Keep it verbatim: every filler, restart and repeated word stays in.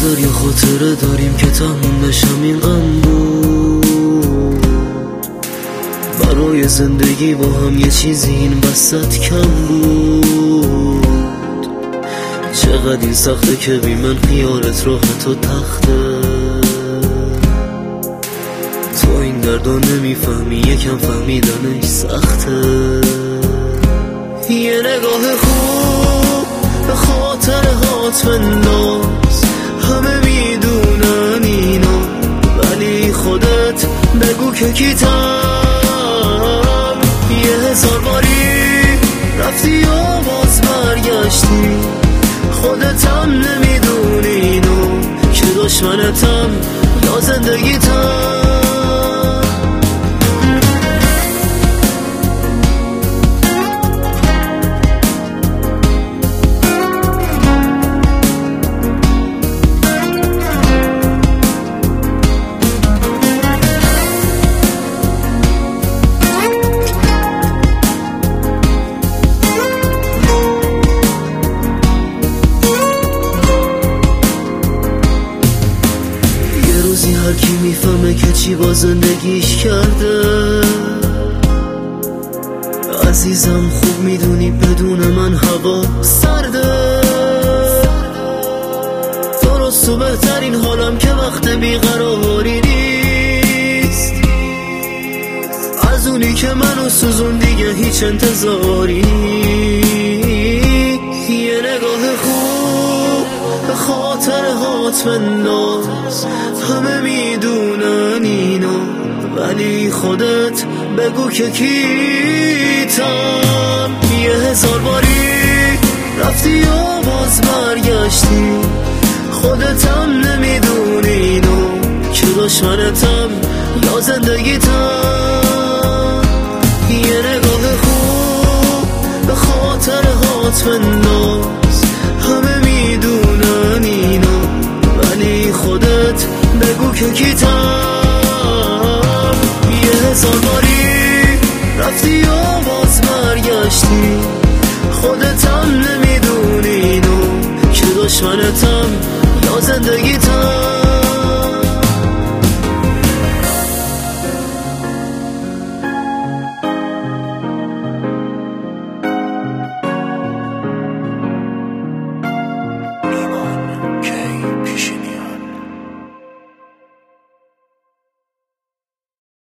بذار یه خاطره داریم که تموم بشم این غم بود. برای زندگی با هم یه چیزی این وسط کم بود. چقدر این سخته که بی من خیالت راحت و تخته. تو این دردو نمیفهمی، یکم فهمیدنش سخته. یه نگاه خوب به خاطر هات بنداز، همه میدونن اینو ولی خودت بگو که کیتم. یه هزار باری رفتی و باز برگشتی، خودتم نمیدونی اینو که دشمنتم یا زندگیتم. هر کی میفهمه که چی با زندگیش کرده. عزیزم خوب میدونی بدون من هوا سرده. درست و بهترین حالم که وقت بیقراری نیست، از اونی که منو سوزون دیگه هیچ انتظاری. یه نگاه خوب به خاطر هات بنداز، همه میدونن اینو ولی خودت بگو که کیتم. یه هزار باری رفتی و باز برگشتی، خودتم نمیدونی اینو که دشمنتم یا زندگیتم. یه نگاه خوب به خاطر هات بنداز، همه میدونن اینو ولی خودت بگو که کیتم.